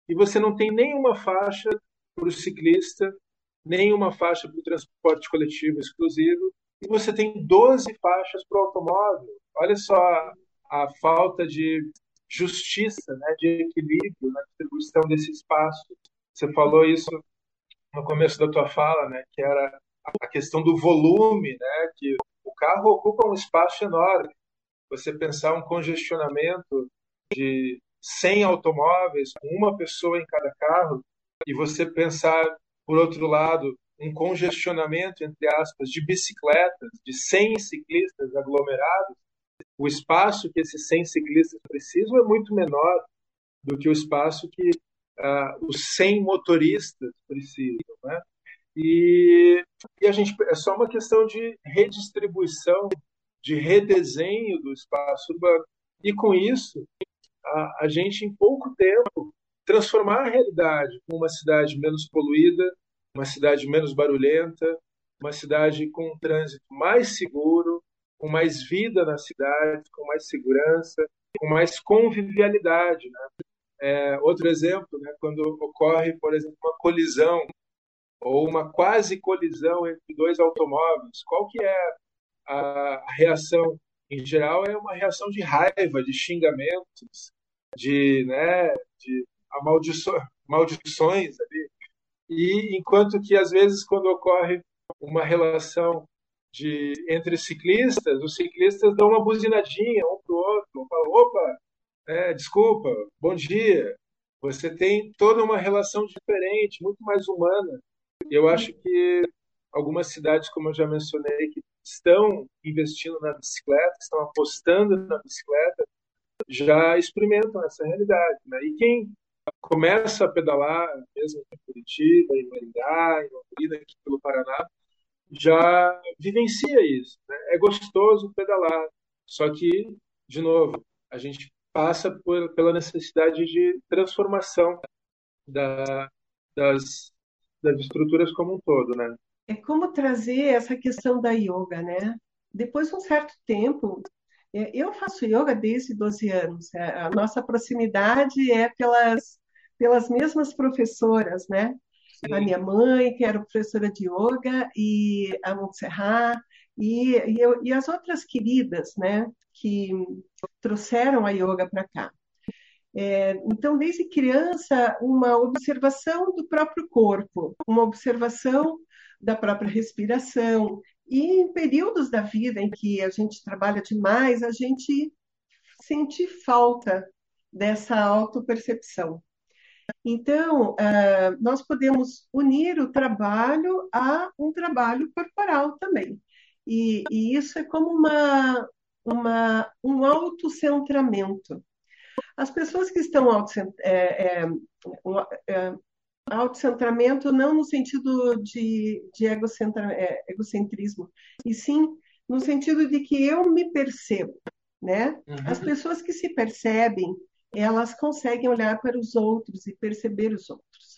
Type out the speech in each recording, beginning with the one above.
e você não tem nenhuma faixa para o ciclista, nenhuma faixa para o transporte coletivo exclusivo, e você tem 12 faixas para o automóvel. Olha só a falta de justiça, né, de equilíbrio na distribuição desse espaço. Você falou isso no começo da tua fala, né, que era a questão do volume, né, que o carro ocupa um espaço enorme. Você pensar um congestionamento de 100 automóveis, com uma pessoa em cada carro, e você pensar, por outro lado, um congestionamento, entre aspas, de bicicletas, de 100 ciclistas aglomerados, o espaço que esses 100 ciclistas precisam é muito menor do que o espaço que os 100 motoristas precisam, né? E a gente é só uma questão de redistribuição, de redesenho do espaço urbano. E com isso, a gente, em pouco tempo, transformar a realidade com uma cidade menos poluída, uma cidade menos barulhenta, uma cidade com um trânsito mais seguro, com mais vida na cidade, com mais segurança, com mais convivialidade, né? Outro exemplo, né, quando ocorre, por exemplo, uma colisão ou uma quase colisão entre dois automóveis, qual que é a reação? Em geral, é uma reação de raiva, de xingamentos, de maldições ali. E enquanto que, às vezes, quando ocorre uma relação entre ciclistas, os ciclistas dão uma buzinadinha um para o outro, falam, opa, desculpa, bom dia. Você tem toda uma relação diferente, muito mais humana. Eu acho que algumas cidades, como eu já mencionei, que estão investindo na bicicleta, estão apostando na bicicleta, já experimentam essa realidade, né? E quem começa a pedalar, mesmo em Curitiba, em Maringá, em Londrina, aqui pelo Paraná, já vivencia isso, né? É gostoso pedalar, só que, de novo, a gente passa pela necessidade de transformação da, das, das estruturas como um todo, né? É como trazer essa questão da yoga, né? Depois de um certo tempo, eu faço yoga desde 12 anos. A nossa proximidade é pelas mesmas professoras, né? A Sim. minha mãe, que era professora de yoga, e a Montserrat, e as outras queridas, né? Que trouxeram a yoga para cá. Então, desde criança, uma observação do próprio corpo, uma observação da própria respiração. E em períodos da vida em que a gente trabalha demais, a gente sente falta dessa autopercepção. Então, nós podemos unir o trabalho a um trabalho corporal também. E isso é como um autocentramento. As pessoas que estão autocentramento não no sentido de egocentrismo, e sim no sentido de que eu me percebo, né? As Uhum. pessoas que se percebem, elas conseguem olhar para os outros e perceber os outros.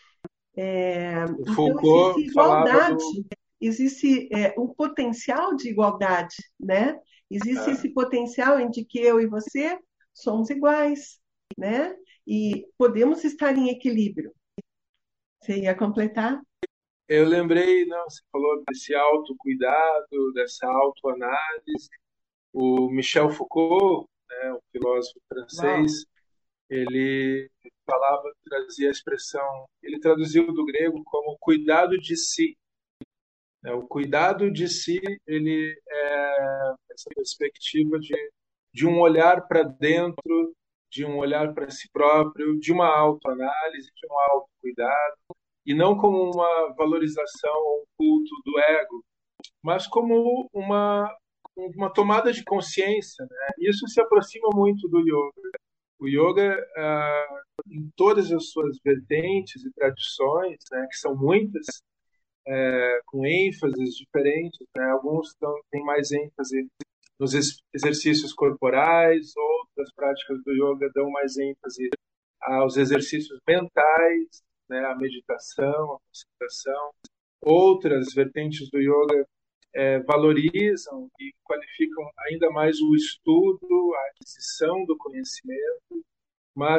O Então, existe Foucault falava do. igualdade, existe um potencial de igualdade, né? Existe Ah, esse potencial em de que eu e você somos iguais, né? E podemos estar em equilíbrio. Você ia completar? eu lembrei, não, você falou desse autocuidado, dessa autoanálise. O Michel Foucault, né, o filósofo Uau! francês, ele falava, trazia a expressão, ele traduziu do grego como cuidado de si, né? O cuidado de si, ele é essa perspectiva de um olhar para dentro, de um olhar para si próprio, de uma autoanálise, de um autocuidado, e não como uma valorização ou um culto do ego, mas como uma tomada de consciência, né? Isso se aproxima muito do yoga. O yoga, em todas as suas vertentes e tradições, né, que são muitas, com ênfases diferentes, né? Alguns têm mais ênfase nos exercícios corporais, outras práticas do yoga dão mais ênfase aos exercícios mentais, né? A meditação, a concentração. Outras vertentes do yoga valorizam e qualificam ainda mais o estudo, a aquisição do conhecimento, mas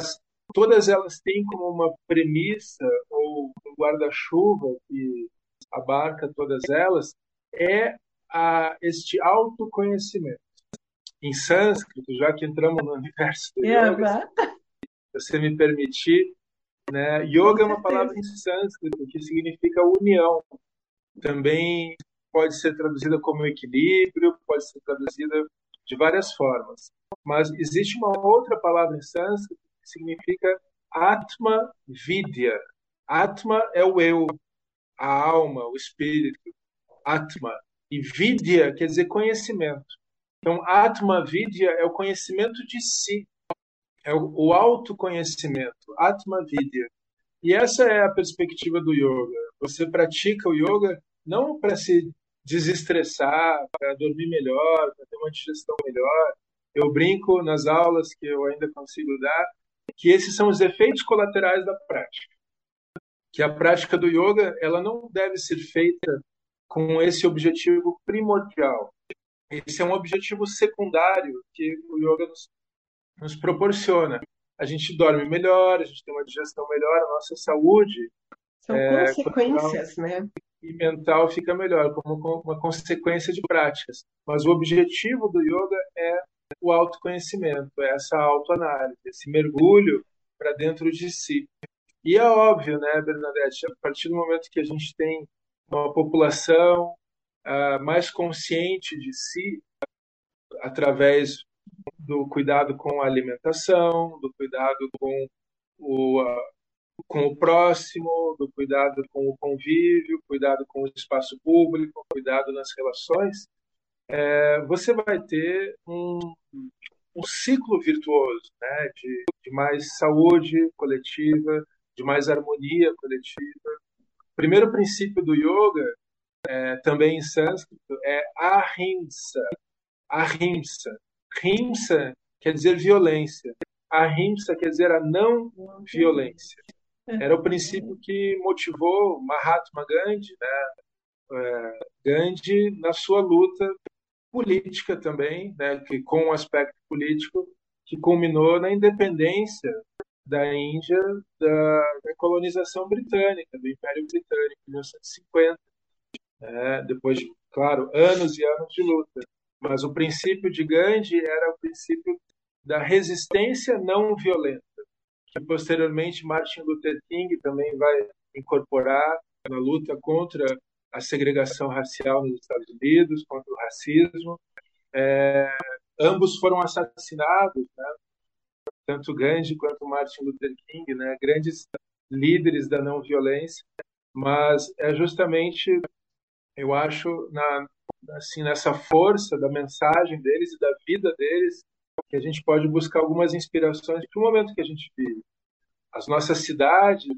todas elas têm como uma premissa ou um guarda-chuva que abarca todas elas, é este autoconhecimento. Em sânscrito, já que entramos no universo do É, yoga, se você me permitir, né, com yoga é uma palavra certeza. em sânscrito que significa união. Também pode ser traduzida como equilíbrio, pode ser traduzida de várias formas. Mas existe uma outra palavra em sânscrito que significa Atma Vidya. Atma é o eu, a alma, o espírito. Atma. E Vidya quer dizer conhecimento. Então, Atma Vidya é o conhecimento de si, é o autoconhecimento. Atma Vidya. E essa é a perspectiva do yoga. Você pratica o yoga não para se desestressar, para dormir melhor, para ter uma digestão melhor. Eu brinco nas aulas que eu ainda consigo dar que esses são os efeitos colaterais da prática. Que a prática do yoga, ela não deve ser feita com esse objetivo primordial. Esse é um objetivo secundário que o yoga nos proporciona. A gente dorme melhor, a gente tem uma digestão melhor, a nossa saúde São corporal consequências, né? e mental fica melhor, como uma consequência de práticas. Mas o objetivo do yoga é o autoconhecimento, é essa autoanálise, esse mergulho para dentro de si. E é óbvio, né, Bernadette, a partir do momento que a gente tem uma população mais consciente de si, através do cuidado com a alimentação, do cuidado o, com o próximo, do cuidado com o convívio, cuidado com o espaço público, cuidado nas relações, você vai ter um ciclo virtuoso, né, de mais saúde coletiva, de mais harmonia coletiva. O primeiro princípio do yoga, também em sânscrito, é ahimsa. Ahimsa. Himsa quer dizer violência. Ahimsa quer dizer a não violência. Era o princípio que motivou Mahatma Gandhi, né? Gandhi na sua luta política também, né? Que com um aspecto político que culminou na independência da Índia da colonização britânica, do Império Britânico, em 1950, né? Depois de, claro, anos e anos de luta. Mas o princípio de Gandhi era o princípio da resistência não violenta, que posteriormente Martin Luther King também vai incorporar na luta contra a segregação racial nos Estados Unidos, contra o racismo. Ambos foram assassinados, né? Tanto Gandhi quanto Martin Luther King, né? Grandes líderes da não violência, mas é justamente, eu acho, assim, nessa força da mensagem deles e da vida deles que a gente pode buscar algumas inspirações para o momento que a gente vive. As nossas cidades,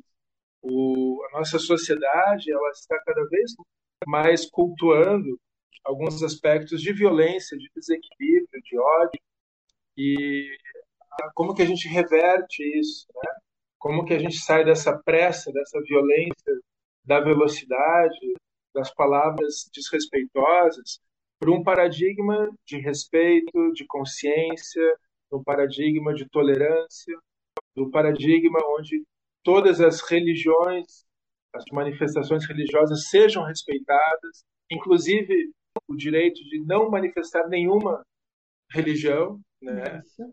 a nossa sociedade, ela está cada vez mais cultuando alguns aspectos de violência, de desequilíbrio, de ódio, e como que a gente reverte isso, né? Como que a gente sai dessa pressa, dessa violência, da velocidade, das palavras desrespeitosas, para um paradigma de respeito, de consciência, um paradigma de tolerância, do paradigma onde todas as religiões, as manifestações religiosas sejam respeitadas, inclusive o direito de não manifestar nenhuma religião, né? Isso.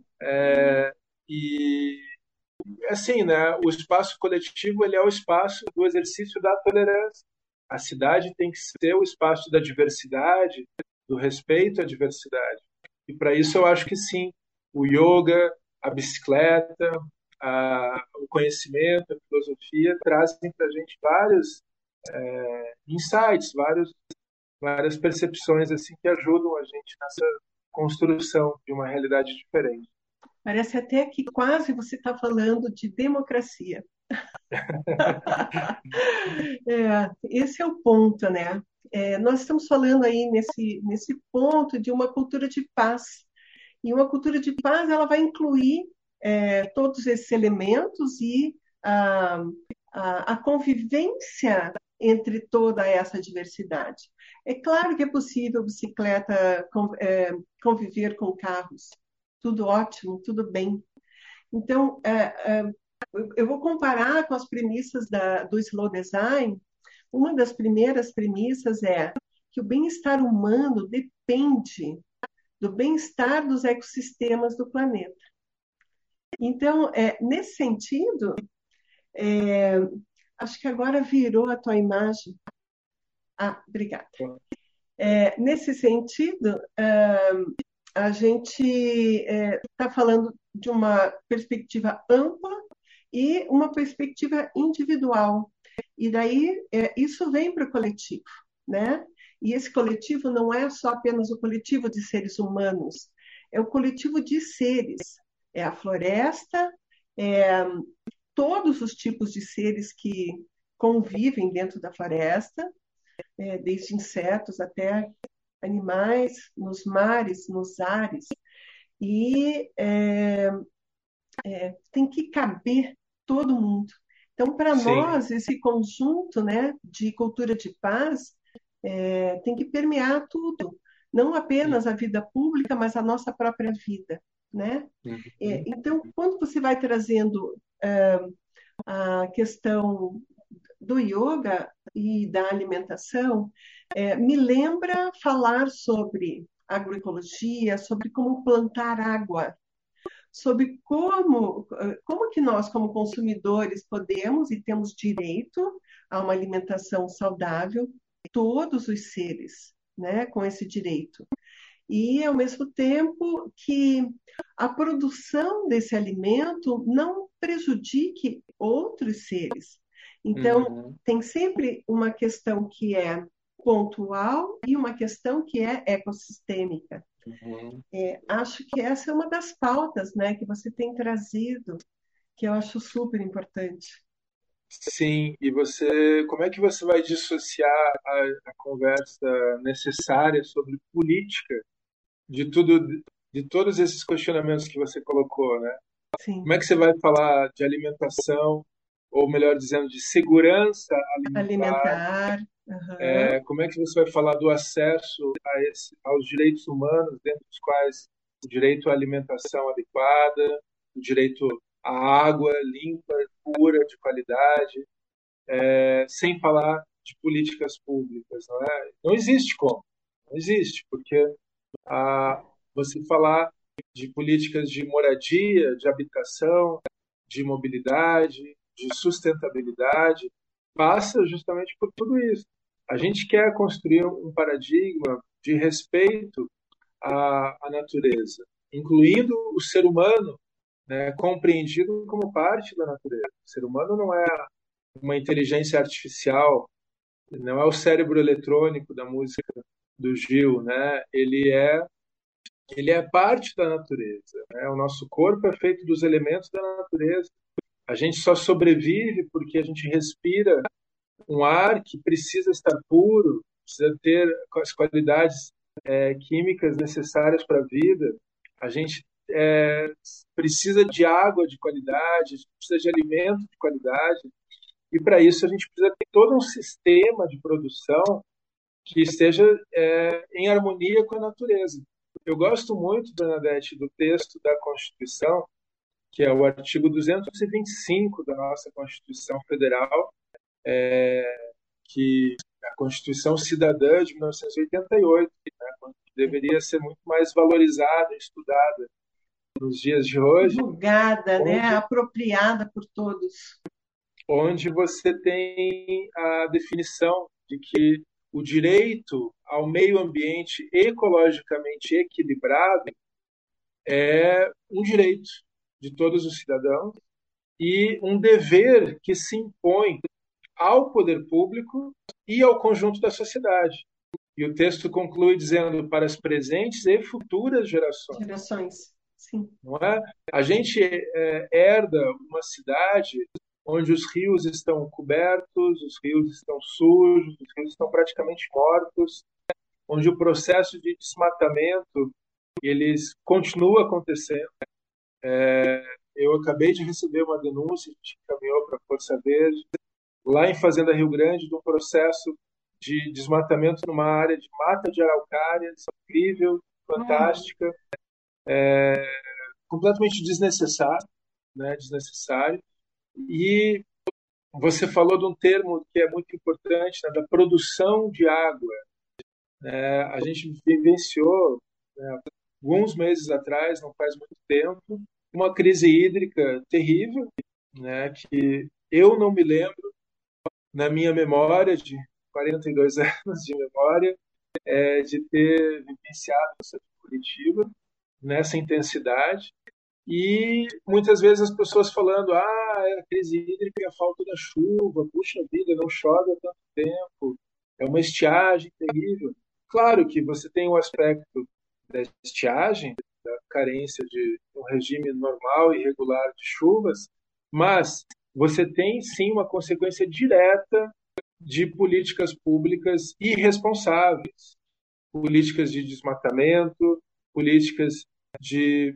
E assim, né? O espaço coletivo ele é o espaço do exercício da tolerância. A cidade tem que ser o espaço da diversidade, do respeito à diversidade. E para isso eu acho que sim, o yoga, a bicicleta, o conhecimento, a filosofia trazem para a gente vários insights, várias percepções assim que ajudam a gente nessa construção de uma realidade diferente. Parece até que quase você está falando de democracia. Esse é o ponto, né? Nós estamos falando aí nesse ponto de uma cultura de paz. E uma cultura de paz ela vai incluir todos esses elementos e a, a convivência entre toda essa diversidade. É claro que é possível bicicleta conviver com carros, tudo ótimo, tudo bem. Então, eu vou comparar com as premissas do slow design. Uma das primeiras premissas é que o bem-estar humano depende do bem-estar dos ecossistemas do planeta. Então, nesse sentido, é, acho que agora virou a tua imagem. Ah, obrigada. Nesse sentido, a gente está falando de uma perspectiva ampla e uma perspectiva individual. E daí isso vem para o coletivo, né? E esse coletivo não é só apenas o coletivo de seres humanos, é o coletivo de seres. É a floresta, é todos os tipos de seres que convivem dentro da floresta, desde insetos até animais, nos mares, nos ares. E tem que caber todo mundo. Então, para Sim, nós, esse conjunto, né, de cultura de paz tem que permear tudo, não apenas a vida pública, mas a nossa própria vida, né? uhum, Então, quando você vai trazendo a questão do yoga e da alimentação, me lembra falar sobre agroecologia, sobre como plantar água, sobre como que nós, como consumidores, podemos e temos direito a uma alimentação saudável, todos os seres, né, com esse direito. E, ao mesmo tempo, que a produção desse alimento não prejudique outros seres. Então, uhum, tem sempre uma questão que é pontual e uma questão que é ecossistêmica. uhum. Acho que essa é uma das pautas, né, que você tem trazido, que eu acho super importante. Sim, e você, como é que você vai dissociar a conversa necessária sobre política de tudo, de todos esses questionamentos que você colocou, né? Sim, Como é que você vai falar de alimentação, ou melhor dizendo, de segurança alimentar? alimentar, aham, Como é que você vai falar do acesso aos direitos humanos, dentro dos quais o direito à alimentação adequada, o direito à água limpa, pura, de qualidade, sem falar de políticas públicas, não é? Não existe como, não existe, porque você falar de políticas de moradia, de habitação, de mobilidade, de sustentabilidade, passa justamente por tudo isso. A gente quer construir um paradigma de respeito à natureza, incluindo o ser humano, né, compreendido como parte da natureza. O ser humano não é uma inteligência artificial, não é o cérebro eletrônico da música do Gil, né? Ele é parte da natureza, né? O nosso corpo é feito dos elementos da natureza. A gente só sobrevive porque a gente respira um ar que precisa estar puro, precisa ter as qualidades químicas necessárias para a vida. A gente precisa de água de qualidade, a gente precisa de alimento de qualidade. E para isso a gente precisa ter todo um sistema de produção que esteja em harmonia com a natureza. Eu gosto muito, Bernadette, do texto da Constituição, que é o artigo 225 da nossa Constituição Federal, que é a Constituição Cidadã de 1988, né, deveria ser muito mais valorizada e estudada nos dias de hoje, divulgada, né, onde, apropriada por todos. onde você tem a definição de que o direito ao meio ambiente ecologicamente equilibrado é um direito de todos os cidadãos e um dever que se impõe ao poder público e ao conjunto da sociedade. E o texto conclui dizendo para as presentes e futuras gerações. Gerações, sim. Não é? A gente herda uma cidade onde os rios estão cobertos, os rios estão sujos, os rios estão praticamente mortos, onde o processo de desmatamento eles continua acontecendo. Eu acabei de receber uma denúncia que encaminhou para a Força Verde, lá em Fazenda Rio Grande, de um processo de desmatamento numa área de mata de araucárias, incrível, Hum, fantástica, completamente desnecessário, né, desnecessário. E você falou de um termo que é muito importante, né, da produção de água. A gente vivenciou, né, alguns meses atrás, não faz muito tempo, uma crise hídrica terrível, né, que eu não me lembro, na minha memória de 42 anos de memória, de ter vivenciado isso em Curitiba, nessa intensidade. E muitas vezes as pessoas falando, é a crise hídrica é a falta da chuva, puxa vida, não chove há tanto tempo, é uma estiagem terrível. Claro que você tem o aspecto da estiagem, da carência de um regime normal e regular de chuvas, mas você tem sim uma consequência direta de políticas públicas irresponsáveis, políticas de desmatamento, políticas de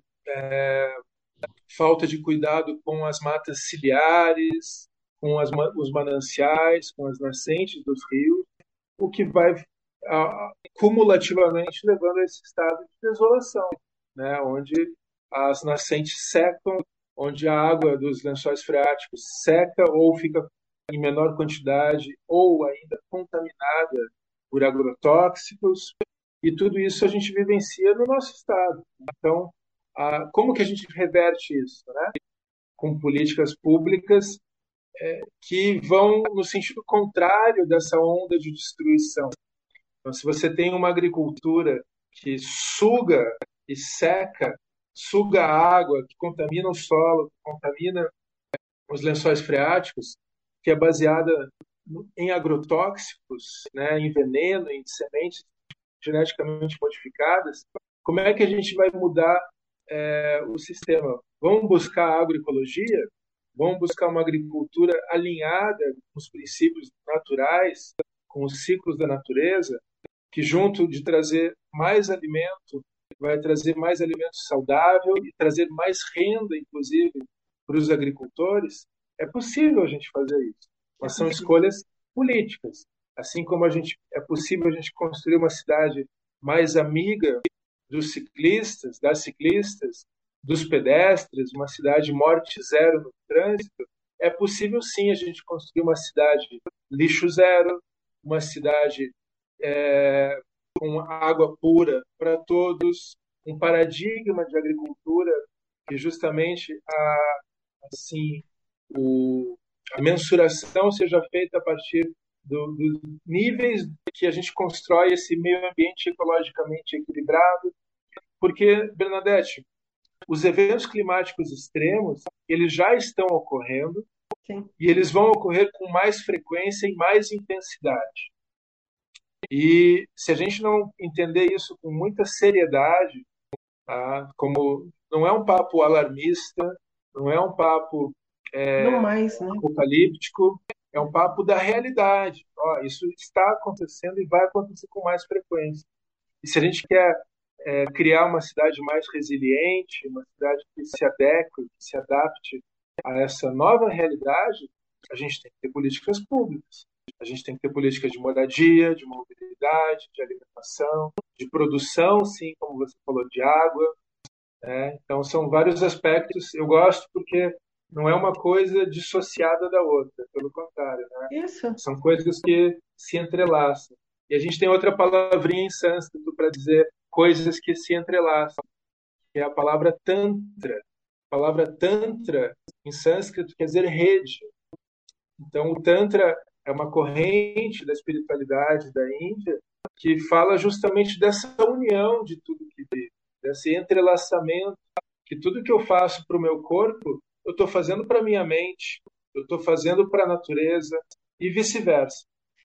falta de cuidado com as matas ciliares, com os mananciais, com as nascentes dos rios, o que vai cumulativamente levando a esse estado de desolação, né? Onde as nascentes secam, onde a água dos lençóis freáticos seca ou fica em menor quantidade ou ainda contaminada por agrotóxicos, e tudo isso a gente vivencia no nosso estado. Então, como que a gente reverte isso, né? Com políticas públicas que vão no sentido contrário dessa onda de destruição. Então, se você tem uma agricultura que suga e seca, suga a água, que contamina o solo, que contamina os lençóis freáticos, que é baseada em agrotóxicos, né, em veneno, em sementes geneticamente modificadas, como é que a gente vai mudar o sistema? Vamos buscar a agroecologia? Vamos buscar uma agricultura alinhada com os princípios naturais, com os ciclos da natureza, que junto de trazer mais alimento, vai trazer mais alimento saudável e trazer mais renda, inclusive, para os agricultores? É possível a gente fazer isso, É mas são possível. escolhas políticas. Assim como é possível a gente construir uma cidade mais amiga dos ciclistas, das ciclistas, dos pedestres, uma cidade morte zero no trânsito, é possível sim a gente construir uma cidade lixo zero, uma cidade com água pura para todos, um paradigma de agricultura que justamente assim o, a mensuração seja feita a partir dos níveis que a gente constrói esse meio ambiente ecologicamente equilibrado, porque, Bernadette, os eventos climáticos extremos, eles já estão ocorrendo Sim. e eles vão ocorrer com mais frequência e mais intensidade. E se a gente não entender isso com muita seriedade, tá? Como não é um papo alarmista, não é um papo Não mais, né? apocalíptico, é um papo da realidade. Ó, isso está acontecendo e vai acontecer com mais frequência. E se a gente quer criar uma cidade mais resiliente, uma cidade que se adeque, que se adapte a essa nova realidade, a gente tem que ter políticas públicas. A gente tem que ter políticas de moradia, de mobilidade, de alimentação, de produção, sim, como você falou, de água. Então, são vários aspectos. Eu gosto porque não é uma coisa dissociada da outra, pelo contrário, né? Isso. São coisas que se entrelaçam. E a gente tem outra palavrinha em sânscrito para dizer coisas que se entrelaçam, que é a palavra tantra. A palavra tantra, em sânscrito, quer dizer rede. Então, o tantra é uma corrente da espiritualidade da Índia que fala justamente dessa união de tudo que vive, desse entrelaçamento, que tudo que eu faço para o meu corpo, eu estou fazendo para a minha mente, eu estou fazendo para a natureza e vice-versa.